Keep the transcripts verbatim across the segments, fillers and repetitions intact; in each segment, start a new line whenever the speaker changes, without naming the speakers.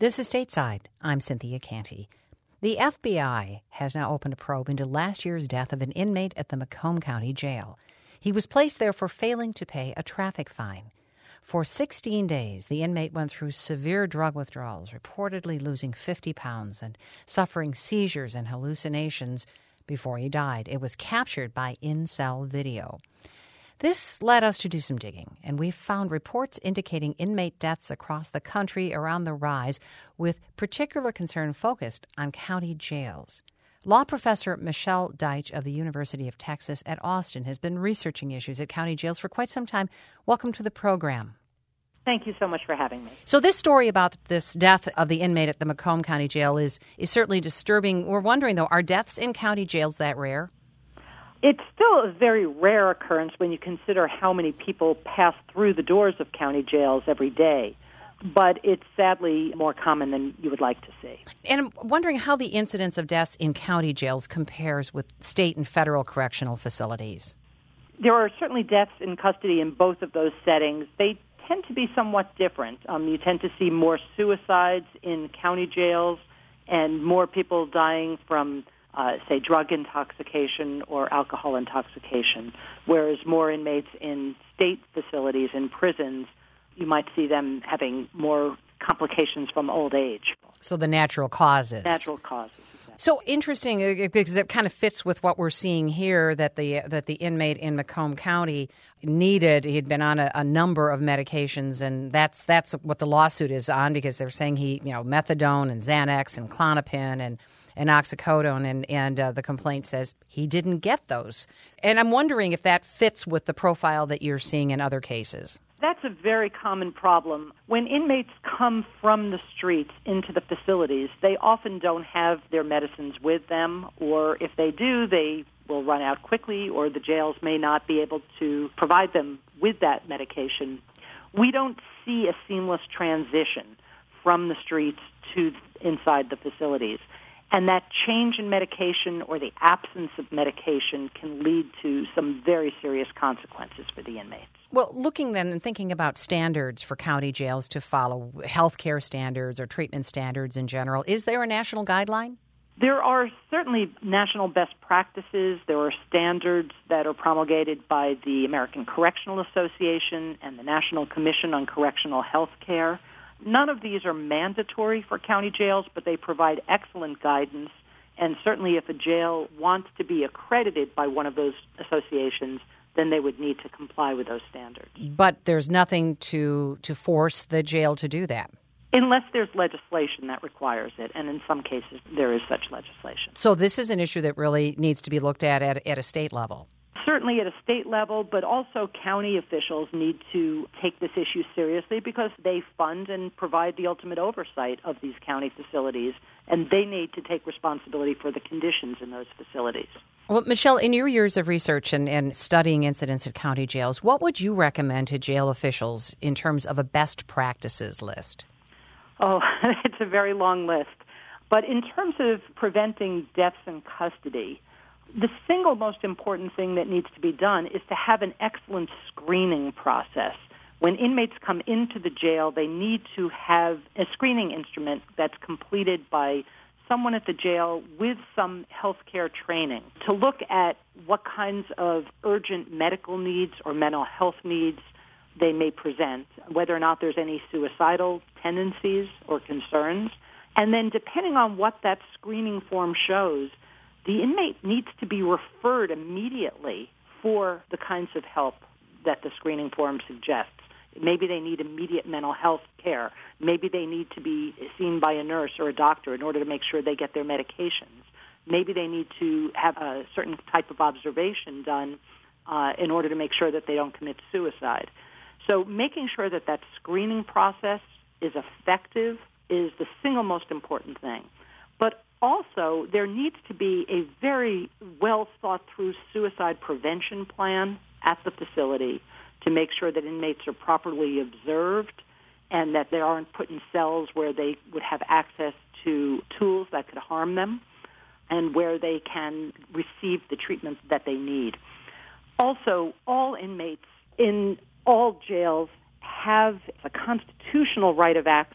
This is Stateside. I'm Cynthia Canty. The F B I has now opened a probe into last year's death of an inmate at the Macomb County Jail. He was placed there for failing to pay a traffic fine. For sixteen days, the inmate went through severe drug withdrawals, reportedly losing fifty pounds and suffering seizures and hallucinations before he died. It was captured by in-cell video. This led us to do some digging, and we found reports indicating inmate deaths across the country are on the rise, with particular concern focused on county jails. Law professor Michelle Deitch of the University of Texas at Austin has been researching issues at county jails for quite some time. Welcome to the program.
Thank you so much for having me.
So this story about this death of the inmate at the Macomb County Jail is, is certainly disturbing. We're wondering, though, are deaths in county jails that rare?
It's still a very rare occurrence when you consider how many people pass through the doors of county jails every day. But it's sadly more common than you would like to see.
And I'm wondering how the incidence of deaths in county jails compares with state and federal correctional facilities.
There are certainly deaths in custody in both of those settings. They tend to be somewhat different. Um, you tend to see more suicides in county jails and more people dying from Uh, say, drug intoxication or alcohol intoxication, whereas more inmates in state facilities, in prisons, you might see them having more complications from old age.
So the natural causes.
Natural causes. Exactly.
So interesting, because it kind of fits with what we're seeing here, that the that the inmate in Macomb County needed. He had been on a, a number of medications, and that's that's what the lawsuit is on, because they're saying he, you know, methadone and Xanax and Klonopin and and oxycodone, and, and uh, the complaint says he didn't get those. And I'm wondering if that fits with the profile that you're seeing in other cases.
That's a very common problem. When inmates come from the streets into the facilities, they often don't have their medicines with them, or if they do, they will run out quickly, or the jails may not be able to provide them with that medication. We don't see a seamless transition from the streets to inside the facilities. And that change in medication or the absence of medication can lead to some very serious consequences for the inmates.
Well, looking then and thinking about standards for county jails to follow, healthcare standards or treatment standards in general, is there a national guideline?
There are certainly national best practices. There are standards that are promulgated by the American Correctional Association and the National Commission on Correctional Health Care. None of these are mandatory for county jails, but they provide excellent guidance. And certainly if a jail wants to be accredited by one of those associations, then they would need to comply with those standards.
But there's nothing to, to force the jail to do that?
Unless there's legislation that requires it, and in some cases there is such legislation.
So this is an issue that really needs to be looked at at, at a state level?
Certainly at a state level, but also county officials need to take this issue seriously because they fund and provide the ultimate oversight of these county facilities, and they need to take responsibility for the conditions in those facilities.
Well, Michelle, in your years of research and, and studying incidents at county jails, what would you recommend to jail officials in terms of a best practices list?
Oh, it's a very long list. But in terms of preventing deaths in custody, the single most important thing that needs to be done is to have an excellent screening process. When inmates come into the jail, they need to have a screening instrument that's completed by someone at the jail with some healthcare training to look at what kinds of urgent medical needs or mental health needs they may present, whether or not there's any suicidal tendencies or concerns. And then depending on what that screening form shows, the inmate needs to be referred immediately for the kinds of help that the screening form suggests. Maybe they need immediate mental health care. Maybe they need to be seen by a nurse or a doctor in order to make sure they get their medications. Maybe they need to have a certain type of observation done uh, in order to make sure that they don't commit suicide. So making sure that that screening process is effective is the single most important thing. But also, there needs to be a very well thought through suicide prevention plan at the facility to make sure that inmates are properly observed and that they aren't put in cells where they would have access to tools that could harm them and where they can receive the treatment that they need. Also, all inmates in all jails have a constitutional right of access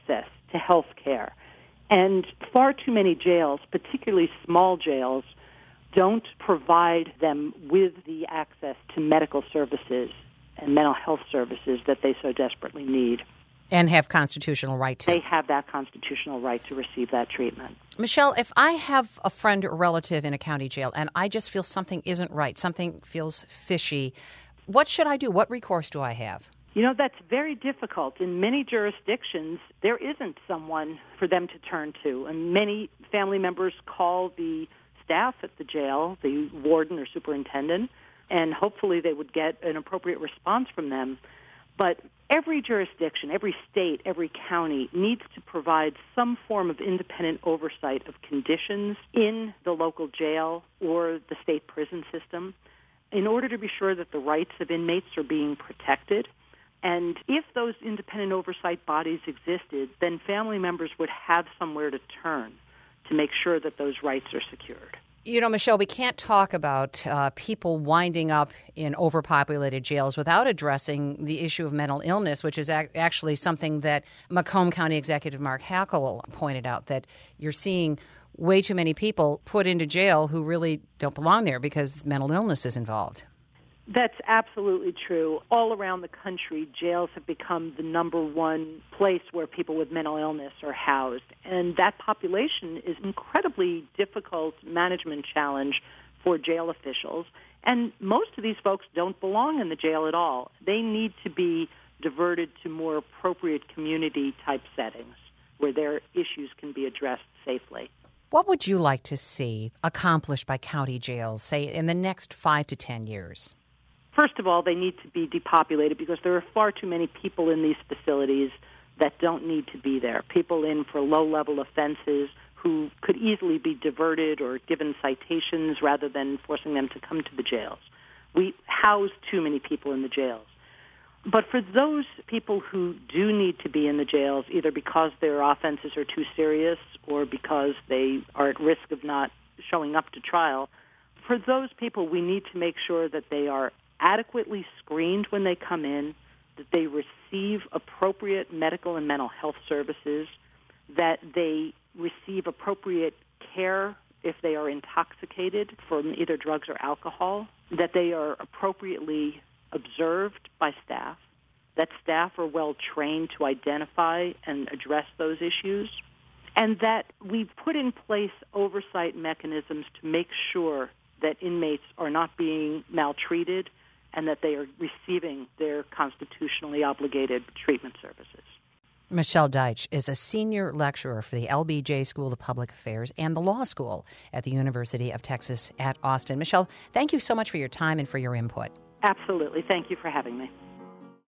to health care. And far too many jails, particularly small jails, don't provide them with the access to medical services and mental health services that they so desperately need.
And have constitutional right to.
They have that constitutional right to receive that treatment.
Michelle, if I have a friend or relative in a county jail and I just feel something isn't right, something feels fishy, what should I do? What recourse do I have?
You know, that's very difficult. In many jurisdictions, there isn't someone for them to turn to. And many family members call the staff at the jail, the warden or superintendent, and hopefully they would get an appropriate response from them. But every jurisdiction, every state, every county needs to provide some form of independent oversight of conditions in the local jail or the state prison system in order to be sure that the rights of inmates are being protected. And if those independent oversight bodies existed, then family members would have somewhere to turn to make sure that those rights are secured.
You know, Michelle, we can't talk about uh, people winding up in overpopulated jails without addressing the issue of mental illness, which is ac- actually something that Macomb County Executive Mark Hackel pointed out, that you're seeing way too many people put into jail who really don't belong there because mental illness is involved.
That's absolutely true. All around the country, jails have become the number one place where people with mental illness are housed. And that population is an incredibly difficult management challenge for jail officials. And most of these folks don't belong in the jail at all. They need to be diverted to more appropriate community-type settings where their issues can be addressed safely.
What would you like to see accomplished by county jails, say, in the next five to ten years?
First of all, they need to be depopulated because there are far too many people in these facilities that don't need to be there. People in for low-level offenses who could easily be diverted or given citations rather than forcing them to come to the jails. We house too many people in the jails. But for those people who do need to be in the jails, either because their offenses are too serious or because they are at risk of not showing up to trial, for those people we need to make sure that they are adequately screened when they come in, that they receive appropriate medical and mental health services, that they receive appropriate care if they are intoxicated from either drugs or alcohol, that they are appropriately observed by staff, that staff are well trained to identify and address those issues, and that we put in place oversight mechanisms to make sure that inmates are not being maltreated and that they are receiving their constitutionally obligated treatment services.
Michelle Deitch is a senior lecturer for the L B J School of Public Affairs and the Law School at the University of Texas at Austin. Michelle, thank you so much for your time and for your input.
Absolutely. Thank you for having me.